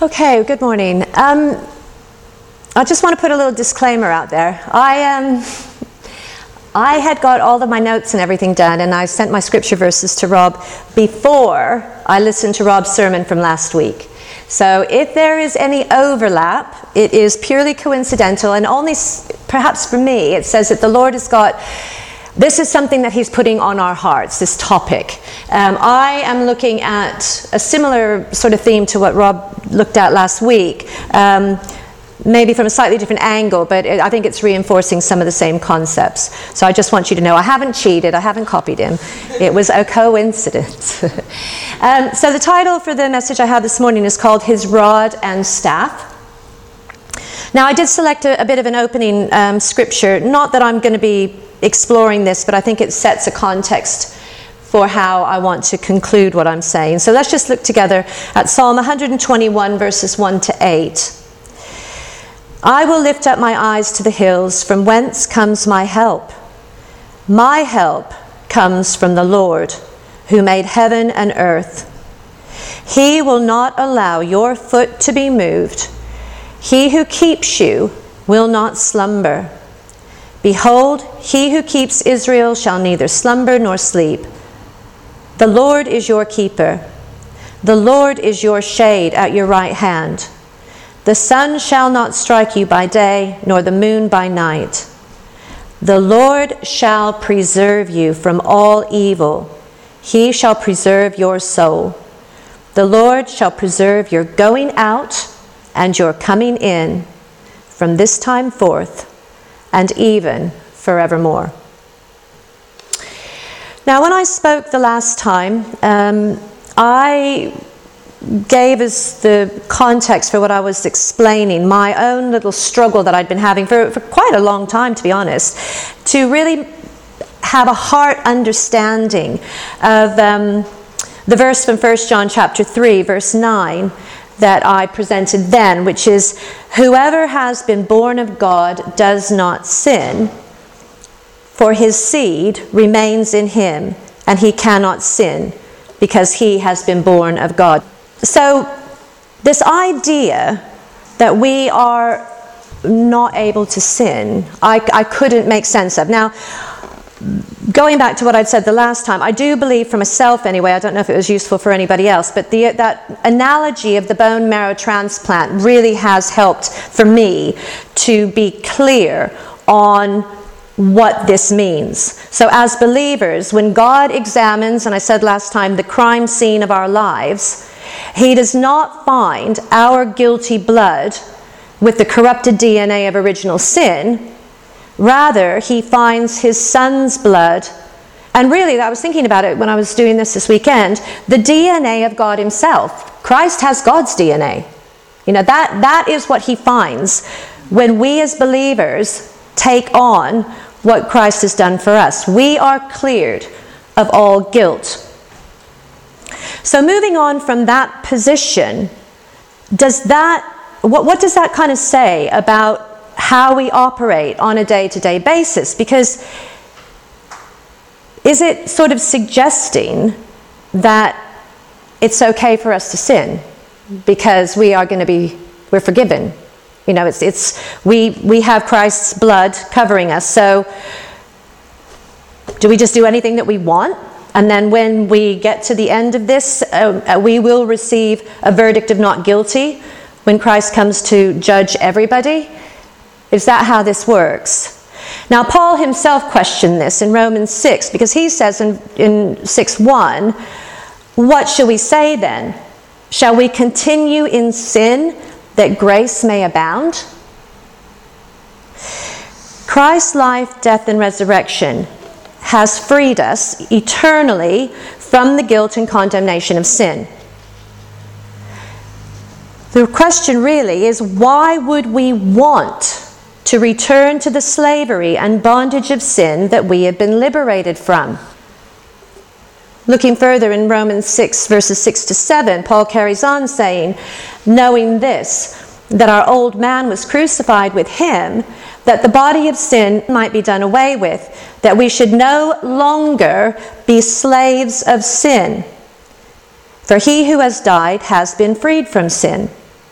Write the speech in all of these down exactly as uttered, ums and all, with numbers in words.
Okay, good morning. Um, I just want to put a little disclaimer out there. I um, I had got all of my notes and everything done, and I sent my scripture verses to Rob before I listened to Rob's sermon from last week. So if there is any overlap, it is purely coincidental, and only perhaps for me, it says that the Lord has got, this is something that he's putting on our hearts, this topic. Um, I am looking at a similar sort of theme to what Rob looked at last week, um, maybe from a slightly different angle, but it, I think it's reinforcing some of the same concepts. So I just want you to know I haven't cheated, I haven't copied him. It was a coincidence. um, so the title for the message I have this morning is called His Rod and Staff. Now I did select a, a bit of an opening um, scripture, not that I'm going to be exploring this, but I think it sets a context for how I want to conclude what I'm saying. So let's just look together at Psalm one twenty-one, verses one to eight. I will lift up my eyes to the hills, from whence comes my help. My help comes from the Lord, who made heaven and earth. He will not allow your foot to be moved. He who keeps you will not slumber. Behold, he who keeps Israel shall neither slumber nor sleep. The Lord is your keeper. The Lord is your shade at your right hand. The sun shall not strike you by day, nor the moon by night. The Lord shall preserve you from all evil. He shall preserve your soul. The Lord shall preserve your going out and your coming in from this time forth and even forevermore. Now, when I spoke the last time, um, I gave us the context for what I was explaining, my own little struggle that I'd been having for, for quite a long time, to be honest, to really have a heart understanding of um, the verse from First John chapter three, verse nine, that I presented then, which is, whoever has been born of God does not sin, for his seed remains in him, and he cannot sin, because he has been born of God. So this idea that we are not able to sin, I, I couldn't make sense of. Now, going back to what I'd said the last time, I do believe for myself anyway, I don't know if it was useful for anybody else, but the, that analogy of the bone marrow transplant really has helped for me to be clear on what this means. So as believers, when God examines, and I said last time, the crime scene of our lives, he does not find our guilty blood with the corrupted D N A of original sin. Rather, he finds his son's blood. And really, I was thinking about it when I was doing this this weekend, the D N A of God himself. Christ has God's D N A. You know, that, that is what he finds when we as believers take on what Christ has done for us. We are cleared of all guilt. So moving on from that position, does that, what, what does that kind of say about how we operate on a day-to-day basis? Because is it sort of suggesting that it's okay for us to sin because we are going to be, we're forgiven? You know, it's, it's we, we have Christ's blood covering us, so do we just do anything that we want? And then when we get to the end of this, uh, we will receive a verdict of not guilty when Christ comes to judge everybody? Is that how this works? Now, Paul himself questioned this in Romans six, because he says in, in six one, what shall we say then? Shall we continue in sin that grace may abound? Christ's life, death, and resurrection has freed us eternally from the guilt and condemnation of sin. The question really is, why would we want to return to the slavery and bondage of sin that we have been liberated from? Looking further in Romans six, verses six to seven, Paul carries on saying, knowing this, that our old man was crucified with him, that the body of sin might be done away with, that we should no longer be slaves of sin. For he who has died has been freed from sin.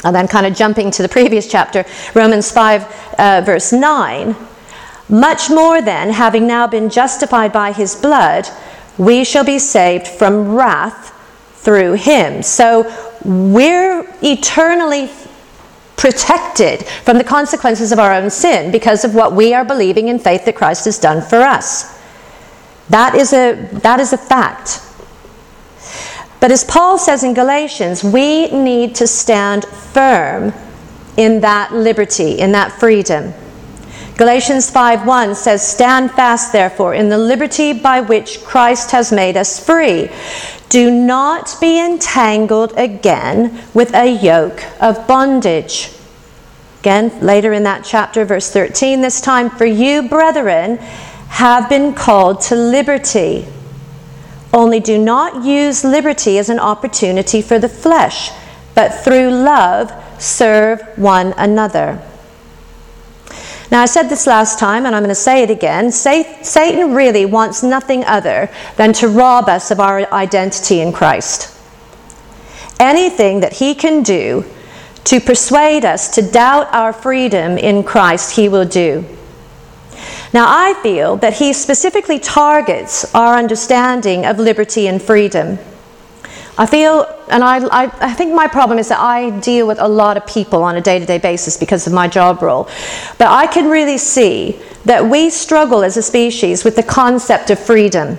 And then kind of jumping to the previous chapter, Romans five, uh, verse nine. Much more then, having now been justified by his blood, we shall be saved from wrath through him. So we're eternally protected from the consequences of our own sin because of what we are believing in faith that Christ has done for us. That is a, that is a fact. But as Paul says in Galatians, we need to stand firm in that liberty, in that freedom. Galatians five one says, "Stand fast, therefore, in the liberty by which Christ has made us free. Do not be entangled again with a yoke of bondage." Again, later in that chapter, verse thirteen, this time, "For you, brethren, have been called to liberty. Only do not use liberty as an opportunity for the flesh, but through love serve one another." Now, I said this last time, and I'm going to say it again. Satan really wants nothing other than to rob us of our identity in Christ. Anything that he can do to persuade us to doubt our freedom in Christ, he will do. Now, I feel that he specifically targets our understanding of liberty and freedom. I feel, and I, I, I think my problem is that I deal with a lot of people on a day-to-day basis because of my job role. But I can really see that we struggle as a species with the concept of freedom.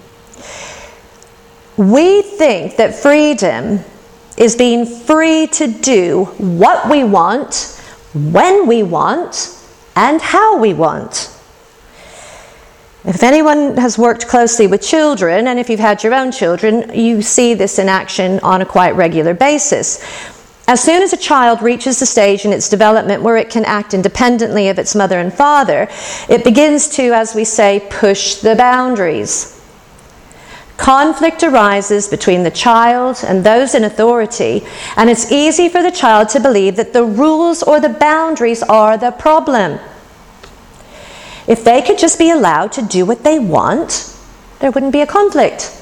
We think that freedom is being free to do what we want, when we want, and how we want. If anyone has worked closely with children, and if you've had your own children, you see this in action on a quite regular basis. As soon as a child reaches the stage in its development where it can act independently of its mother and father, it begins to, as we say, push the boundaries. Conflict arises between the child and those in authority, and it's easy for the child to believe that the rules or the boundaries are the problem. If they could just be allowed to do what they want, there wouldn't be a conflict.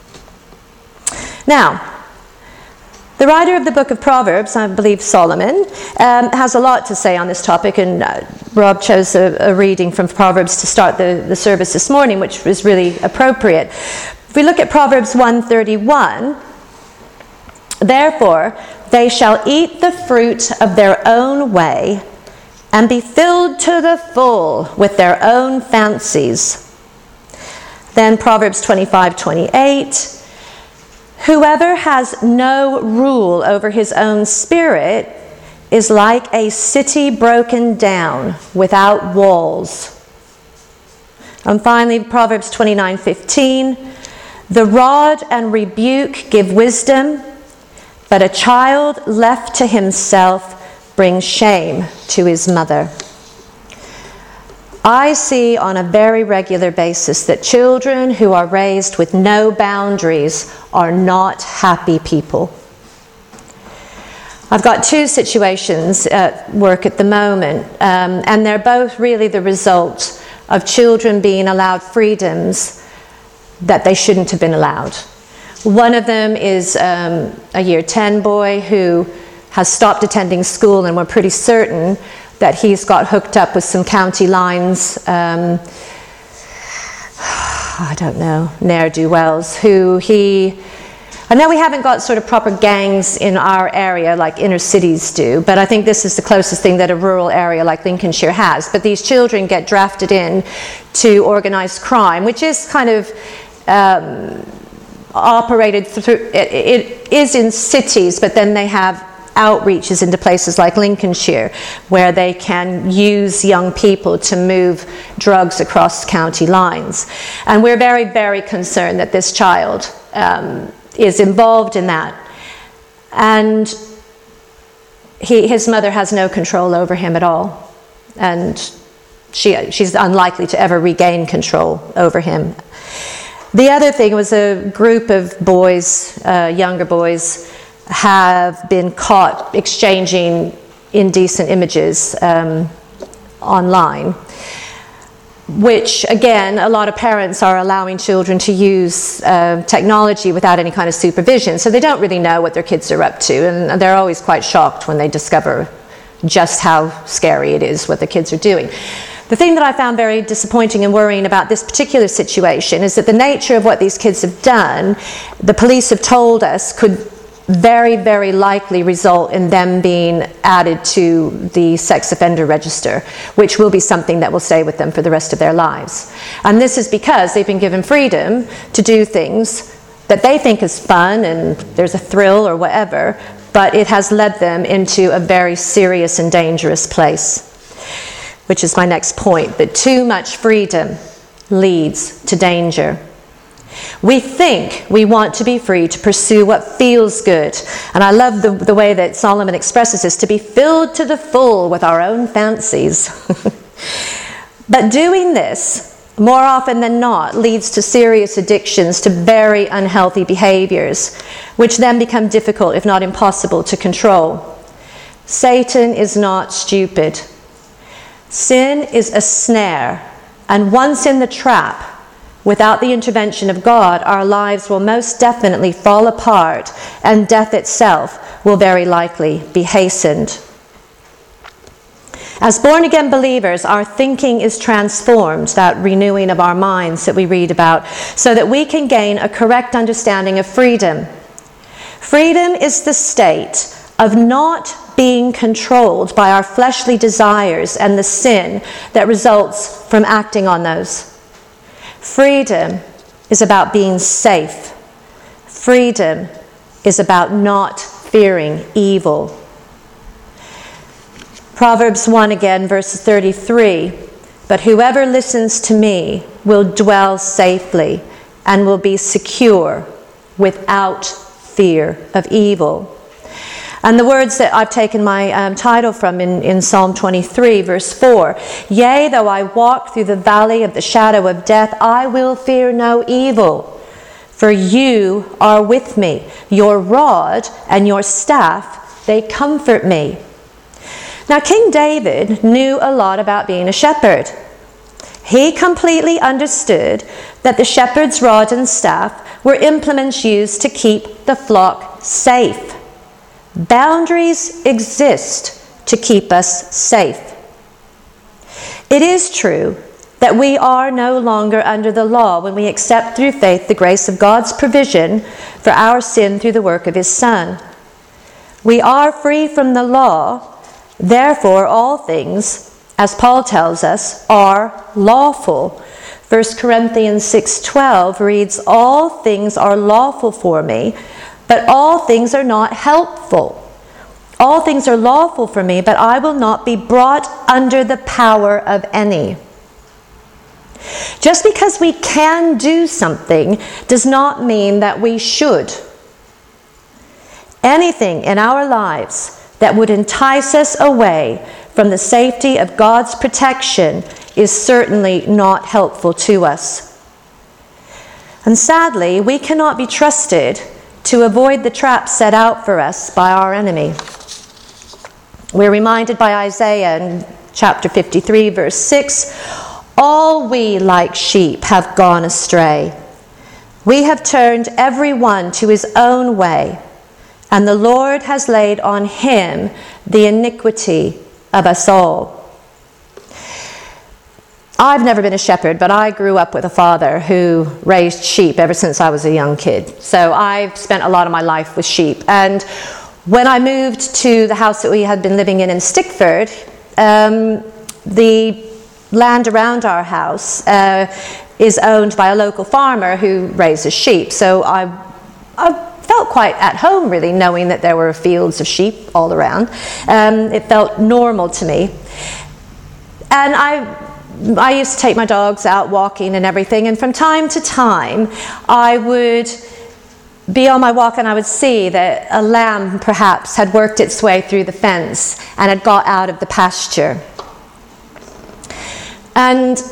Now, the writer of the book of Proverbs, I believe Solomon, um, has a lot to say on this topic, and uh, Rob chose a, a reading from Proverbs to start the, the service this morning, which was really appropriate. If we look at Proverbs one thirty-one, "Therefore they shall eat the fruit of their own way, and be filled to the full with their own fancies." Then Proverbs twenty-five twenty-eight, "Whoever has no rule over his own spirit is like a city broken down without walls." And finally, Proverbs twenty-nine fifteen, "The rod and rebuke give wisdom, but a child left to himself brings shame to his mother." I see on a very regular basis that children who are raised with no boundaries are not happy people. I've got two situations at work at the moment, um, and they're both really the result of children being allowed freedoms that they shouldn't have been allowed. One of them is um, a year ten boy who has stopped attending school, and we're pretty certain that he's got hooked up with some county lines, um, I don't know, ne'er-do-wells, who he, I know we haven't got sort of proper gangs in our area like inner cities do, but I think this is the closest thing that a rural area like Lincolnshire has. But these children get drafted in to organized crime, which is kind of um, operated through, it, it is in cities, but then they have outreaches into places like Lincolnshire where they can use young people to move drugs across county lines. And we're very, very concerned that this child um, is involved in that. And he, his mother has no control over him at all. And she, she's unlikely to ever regain control over him. The other thing was a group of boys, uh, younger boys, have been caught exchanging indecent images um, online. which again, a lot of parents are allowing children to use uh, technology without any kind of supervision, so they don't really know what their kids are up to, and they're always quite shocked when they discover just how scary it is what the kids are doing. The thing that I found very disappointing and worrying about this particular situation is that the nature of what these kids have done, the police have told us, could very, very likely result in them being added to the sex offender register, which will be something that will stay with them for the rest of their lives. And this is because they've been given freedom to do things that they think is fun and there's a thrill or whatever, but it has led them into a very serious and dangerous place, which is my next point, that too much freedom leads to danger. We think we want to be free to pursue what feels good. And I love the, the way that Solomon expresses this, to be filled to the full with our own fancies. But doing this, more often than not, leads to serious addictions, to very unhealthy behaviors, which then become difficult, if not impossible, to control. Satan is not stupid. Sin is a snare, and once in the trap, without the intervention of God, our lives will most definitely fall apart, and death itself will very likely be hastened. As born-again believers, our thinking is transformed, that renewing of our minds that we read about, so that we can gain a correct understanding of freedom. Freedom is the state of not being controlled by our fleshly desires and the sin that results from acting on those. Freedom is about being safe. Freedom is about not fearing evil. Proverbs one again, verse thirty-three, "But whoever listens to me will dwell safely and will be secure without fear of evil." And the words that I've taken my um, title from in, in Psalm twenty-three, verse four, "Yea, though I walk through the valley of the shadow of death, I will fear no evil, for you are with me. Your rod and your staff, they comfort me." Now, King David knew a lot about being a shepherd. He completely understood that the shepherd's rod and staff were implements used to keep the flock safe. Boundaries exist to keep us safe. It is true that we are no longer under the law when we accept through faith the grace of God's provision for our sin through the work of His Son. We are free from the law, therefore all things, as Paul tells us, are lawful. First Corinthians six twelve reads, "All things are lawful for me, but all things are not helpful. All things are lawful for me, but I will not be brought under the power of any." Just because we can do something does not mean that we should. Anything in our lives that would entice us away from the safety of God's protection is certainly not helpful to us. And sadly, we cannot be trusted to avoid the traps set out for us by our enemy. We're reminded by Isaiah in chapter fifty-three, verse six, "All we like sheep have gone astray. We have turned every one to his own way, and the Lord has laid on him the iniquity of us all." I've never been a shepherd, but I grew up with a father who raised sheep ever since I was a young kid. So I've spent a lot of my life with sheep. And when I moved to the house that we had been living in in Stickford, um, the land around our house uh, is owned by a local farmer who raises sheep. So I, I felt quite at home, really, knowing that there were fields of sheep all around. Um, it felt normal to me. And I... I used to take my dogs out walking and everything, and from time to time I would be on my walk and I would see that a lamb perhaps had worked its way through the fence and had got out of the pasture. And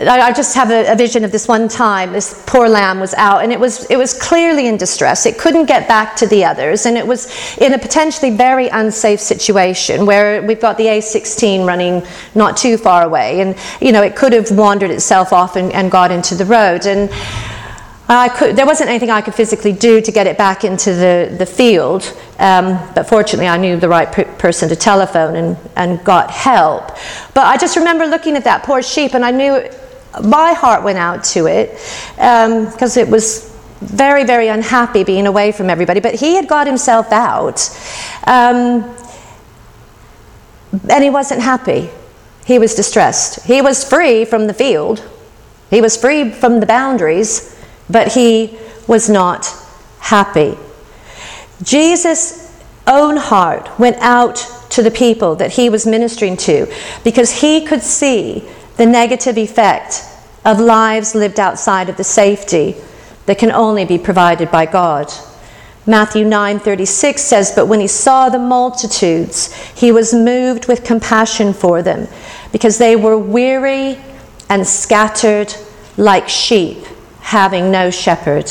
I just have a, a vision of this one time. This poor lamb was out, and it was it was clearly in distress. It couldn't get back to the others, and it was in a potentially very unsafe situation where we've got the A sixteen running not too far away, and you know it could have wandered itself off and, and got into the road. And I could, there wasn't anything I could physically do to get it back into the, the field, um, but fortunately I knew the right per- person to telephone and, and got help. But I just remember looking at that poor sheep, and I knew it, my heart went out to it because um, it was very, very unhappy being away from everybody. But he had got himself out, um, and he wasn't happy. He was distressed. He was free from the field. He was free from the boundaries, but he was not happy. Jesus' own heart went out to the people that he was ministering to because he could see the negative effect of lives lived outside of the safety that can only be provided by God. Matthew nine thirty-six says, "But when he saw the multitudes, he was moved with compassion for them, because they were weary and scattered like sheep, having no shepherd."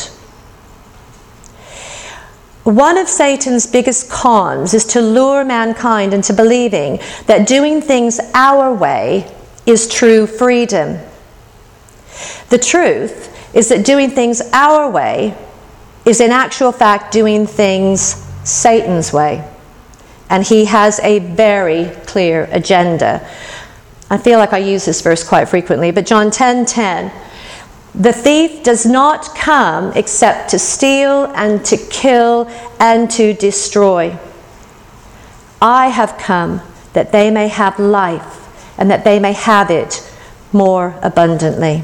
One of Satan's biggest cons is to lure mankind into believing that doing things our way is true freedom. The truth is that doing things our way is in actual fact doing things Satan's way. And he has a very clear agenda. I feel like I use this verse quite frequently, but John ten ten, "The thief does not come except to steal and to kill and to destroy. I have come that they may have life, and that they may have it more abundantly."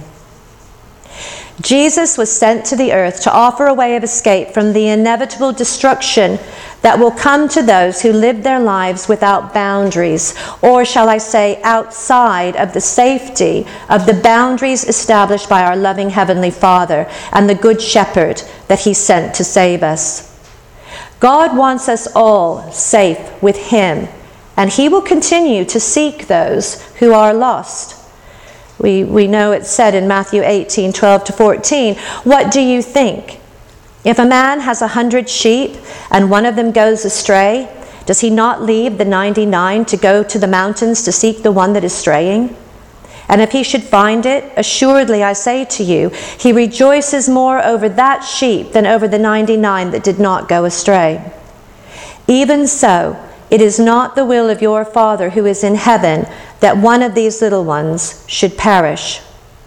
Jesus was sent to the earth to offer a way of escape from the inevitable destruction that will come to those who live their lives without boundaries, or shall I say, outside of the safety of the boundaries established by our loving Heavenly Father and the Good Shepherd that he sent to save us. God wants us all safe with him, and he will continue to seek those who are lost. We, we know it's said in Matthew eighteen twelve to fourteen, "What do you think? If a man has a hundred sheep and one of them goes astray, does he not leave the ninety-nine to go to the mountains to seek the one that is straying? And if he should find it, assuredly I say to you, he rejoices more over that sheep than over the ninety-nine that did not go astray. Even so, it is not the will of your Father who is in heaven that one of these little ones should perish."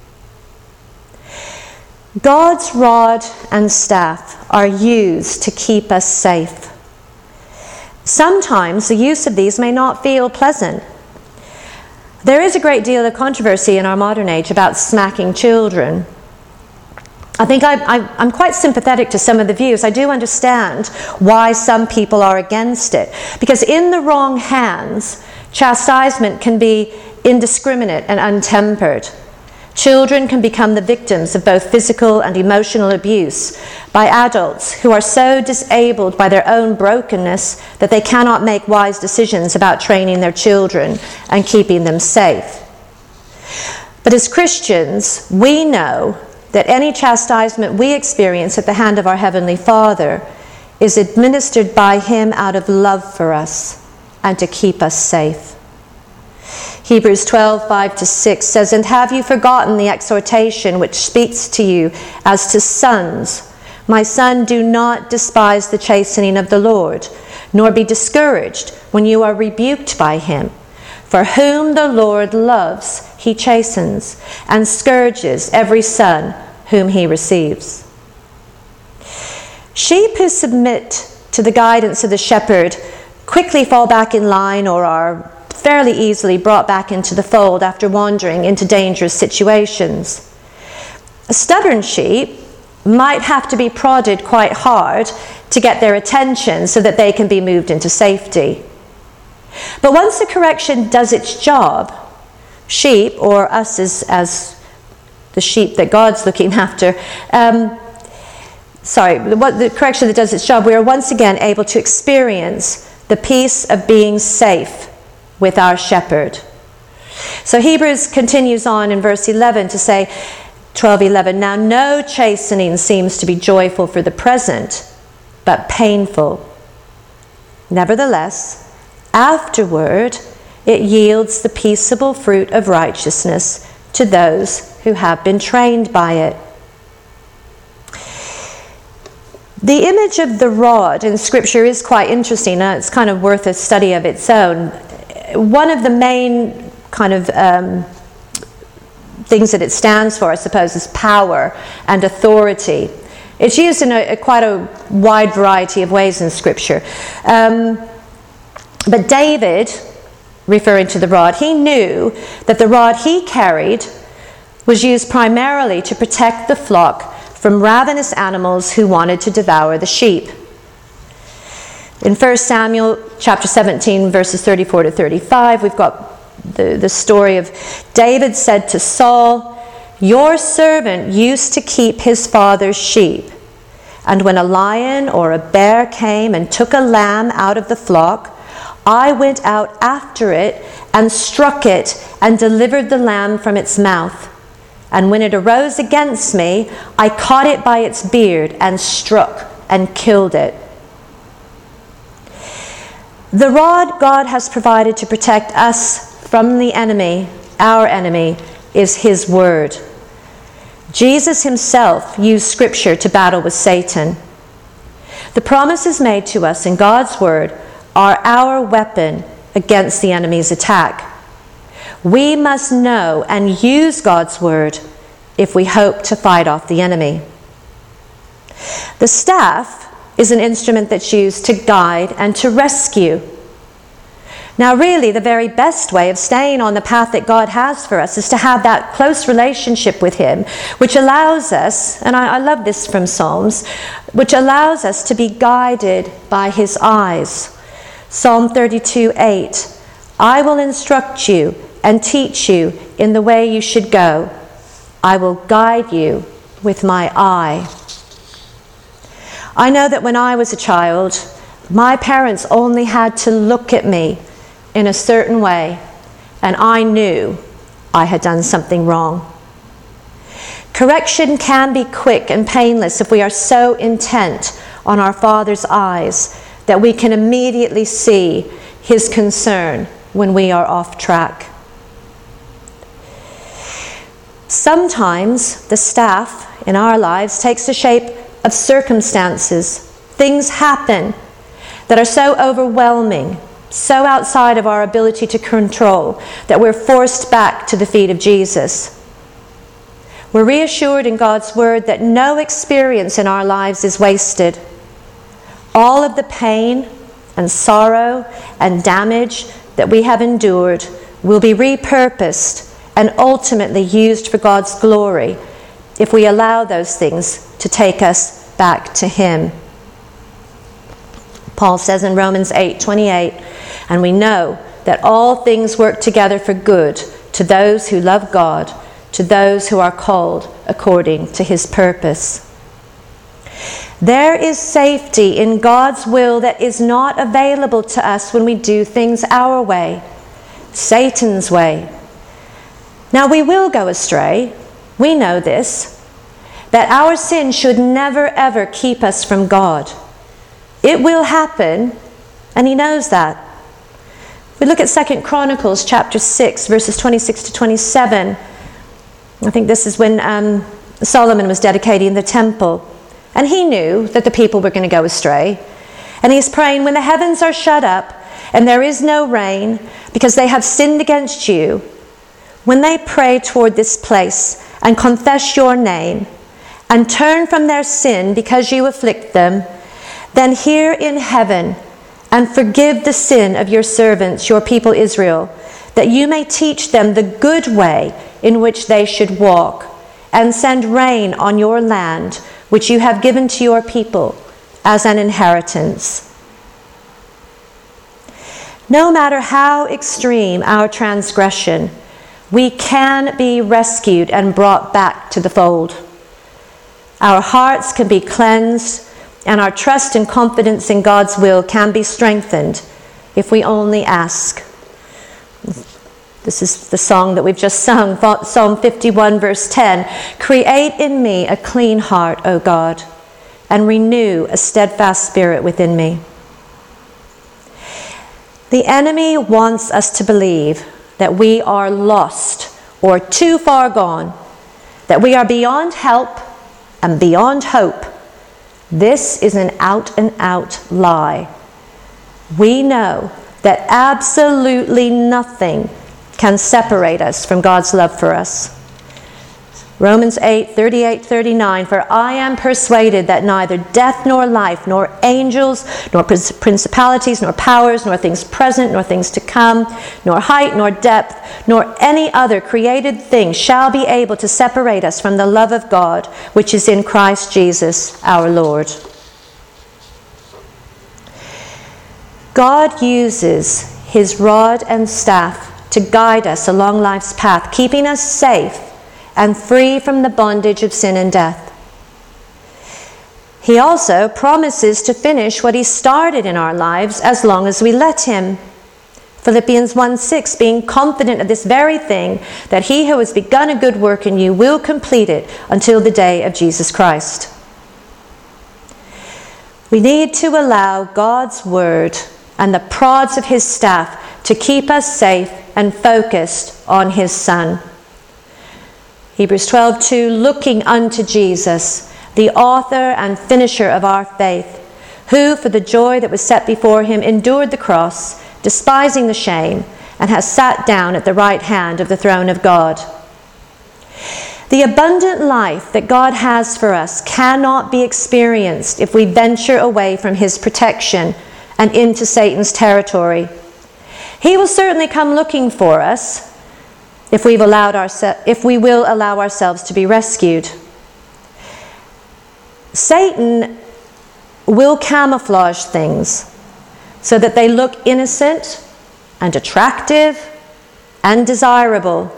God's rod and staff are used to keep us safe. Sometimes the use of these may not feel pleasant. There is a great deal of controversy in our modern age about smacking children. I think I, I, I'm quite sympathetic to some of the views. I do understand why some people are against it. Because in the wrong hands, chastisement can be indiscriminate and untempered. Children can become the victims of both physical and emotional abuse by adults who are so disabled by their own brokenness that they cannot make wise decisions about training their children and keeping them safe. But as Christians, we know that any chastisement we experience at the hand of our Heavenly Father is administered by him out of love for us and to keep us safe. Hebrews twelve five to six says, "And have you forgotten the exhortation which speaks to you as to sons? My son, do not despise the chastening of the Lord, nor be discouraged when you are rebuked by him. For whom the Lord loves, he chastens, and scourges every son whom he receives." Sheep who submit to the guidance of the shepherd quickly fall back in line or are fairly easily brought back into the fold after wandering into dangerous situations. A stubborn sheep might have to be prodded quite hard to get their attention so that they can be moved into safety. But once the correction does its job, sheep, or us as, as the sheep that God's looking after, um, sorry, what the correction that does its job, we are once again able to experience the peace of being safe with our shepherd. So Hebrews continues on in verse eleven to say, twelve eleven, now no chastening seems to be joyful for the present, but painful. Nevertheless, afterward it yields the peaceable fruit of righteousness to those who have been trained by it. The image of the rod in Scripture is quite interesting. Uh, it's kind of worth a study of its own. One of the main kind of um, things that it stands for, I suppose, is power and authority. It's used in a, a quite a wide variety of ways in Scripture. Um, but David, referring to the rod, he knew that the rod he carried was used primarily to protect the flock from ravenous animals who wanted to devour the sheep. In First Samuel chapter seventeen, verses thirty-four to thirty-five, we've got the, the story of David said to Saul, your servant used to keep his father's sheep, and when a lion or a bear came and took a lamb out of the flock, I went out after it and struck it and delivered the lamb from its mouth. And when it arose against me, I caught it by its beard and struck and killed it. The rod God has provided to protect us from the enemy, our enemy, is His word. Jesus Himself used Scripture to battle with Satan. The promises made to us in God's word are our weapon against the enemy's attack. We must know and use God's word if we hope to fight off the enemy. The staff is an instrument that's used to guide and to rescue. Now, really, the very best way of staying on the path that God has for us is to have that close relationship with Him, which allows us, and I, I love this from Psalms, which allows us to be guided by His eyes. Psalm thirty-two eight, I will instruct you and teach you in the way you should go. I will guide you with my eye. I know that when I was a child, my parents only had to look at me in a certain way, and I knew I had done something wrong. Correction can be quick and painless if we are so intent on our Father's eyes that we can immediately see His concern when we are off track. Sometimes the staff in our lives takes the shape of circumstances. Things happen that are so overwhelming, so outside of our ability to control, that we're forced back to the feet of Jesus. We're reassured in God's word that no experience in our lives is wasted. All of the pain and sorrow and damage that we have endured will be repurposed and ultimately used for God's glory if we allow those things to take us back to Him. Paul says in Romans eight twenty-eight, and we know that all things work together for good to those who love God, to those who are called according to His purpose. There is safety in God's will that is not available to us when we do things our way, Satan's way. Now, we will go astray. We know this, that our sin should never ever keep us from God. It will happen, and He knows that. We look at Second Chronicles chapter six, verses twenty-six to twenty-seven. I think this is when um, Solomon was dedicating the temple. And he knew that the people were going to go astray. And he's praying, when the heavens are shut up and there is no rain because they have sinned against you, when they pray toward this place and confess your name and turn from their sin because you afflict them, then hear in heaven and forgive the sin of your servants, your people Israel, that you may teach them the good way in which they should walk, and send rain on your land, which you have given to your people as an inheritance. No matter how extreme our transgression, we can be rescued and brought back to the fold. Our hearts can be cleansed, and our trust and confidence in God's will can be strengthened if we only ask. This is the song that we've just sung, Psalm fifty-one, verse ten. Create in me a clean heart, O God, and renew a steadfast spirit within me. The enemy wants us to believe that we are lost or too far gone, that we are beyond help and beyond hope. This is an out-and-out lie. We know that absolutely nothing can separate us from God's love for us. Romans eight, thirty-eight, thirty-nine, for I am persuaded that neither death nor life, nor angels, nor principalities, nor powers, nor things present, nor things to come, nor height, nor depth, nor any other created thing shall be able to separate us from the love of God, which is in Christ Jesus our Lord. God uses his rod and staff to guide us along life's path, keeping us safe and free from the bondage of sin and death. He also promises to finish what he started in our lives as long as we let him. Philippians one six, being confident of this very thing, that he who has begun a good work in you will complete it until the day of Jesus Christ. We need to allow God's word and the prods of his staff to keep us safe and focused on his Son. Hebrews twelve two, looking unto Jesus, the author and finisher of our faith, who for the joy that was set before him endured the cross, despising the shame, and has sat down at the right hand of the throne of God. The abundant life that God has for us cannot be experienced if we venture away from his protection and into Satan's territory. He will certainly come looking for us if we've allowed ourse- if we will allow ourselves to be rescued. Satan will camouflage things so that they look innocent and attractive and desirable.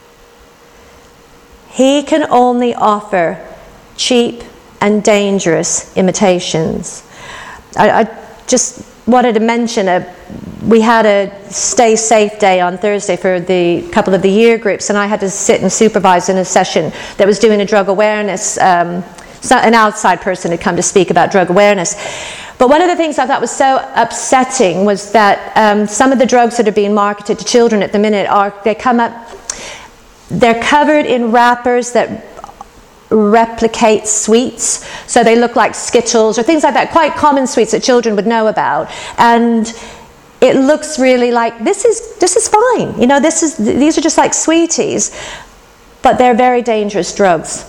He can only offer cheap and dangerous imitations. I, I just wanted to mention, a, we had a Stay Safe Day on Thursday for the couple of the year groups, and I had to sit and supervise in a session that was doing a drug awareness. Um, so an outside person had come to speak about drug awareness. But one of the things I thought was so upsetting was that um, some of the drugs that are being marketed to children at the minute are, they come up, they're covered in wrappers that replicate sweets, so they look like Skittles or things like that, quite common sweets that children would know about, and it looks really like this is this is fine, you know, this is these are just like sweeties, but they're very dangerous drugs.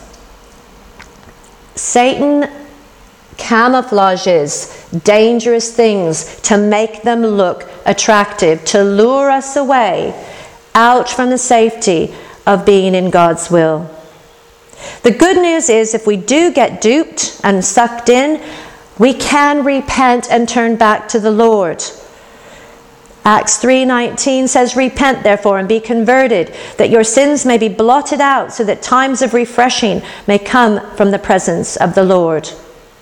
Satan camouflages dangerous things to make them look attractive, to lure us away out from the safety of being in God's will. The good news is, if we do get duped and sucked in, we can repent and turn back to the Lord. Acts three nineteen says, repent therefore and be converted, that your sins may be blotted out, so that times of refreshing may come from the presence of the Lord.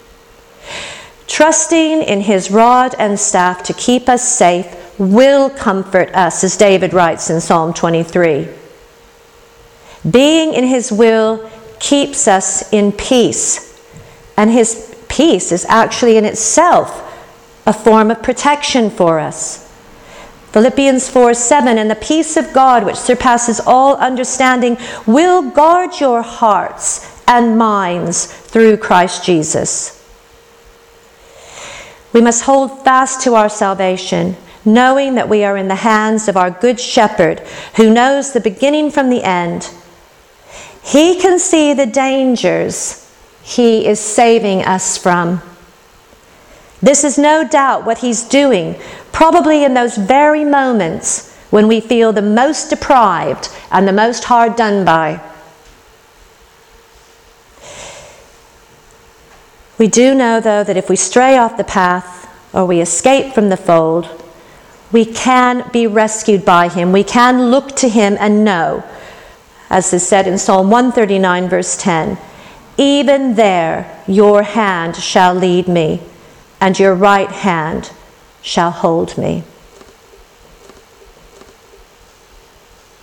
Trusting in his rod and staff to keep us safe will comfort us, as David writes in Psalm twenty-three. Being in his will keeps us in peace, and his peace is actually in itself a form of protection for us. Philippians four seven, and the peace of God, which surpasses all understanding, will guard your hearts and minds through Christ Jesus. We must hold fast to our salvation, knowing that we are in the hands of our good shepherd, who knows the beginning from the end. He can see the dangers he is saving us from. This is no doubt what he's doing, probably in those very moments when we feel the most deprived and the most hard done by. We do know, though, that if we stray off the path or we escape from the fold, we can be rescued by him. We can look to him and know, as is said in Psalm one thirty-nine, verse ten, even there your hand shall lead me, and your right hand shall hold me.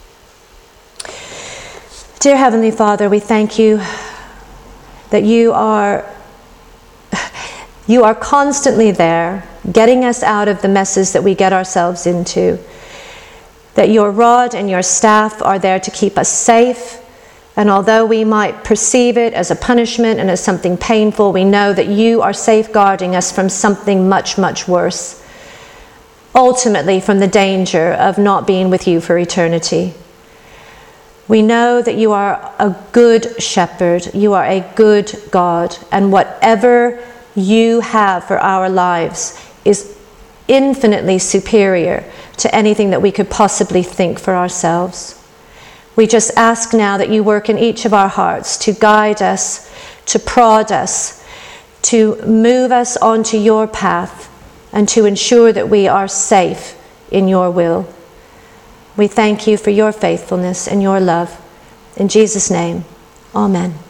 Dear Heavenly Father, we thank you that you are, you are constantly there, getting us out of the messes that we get ourselves into. That your rod and your staff are there to keep us safe. And although we might perceive it as a punishment and as something painful, we know that you are safeguarding us from something much, much worse. Ultimately, from the danger of not being with you for eternity. We know that you are a good shepherd. You are a good God. And whatever you have for our lives is infinitely superior to anything that we could possibly think for ourselves. We just ask now that you work in each of our hearts to guide us, to prod us, to move us onto your path, and to ensure that we are safe in your will. We thank you for your faithfulness and your love. In Jesus' name, amen.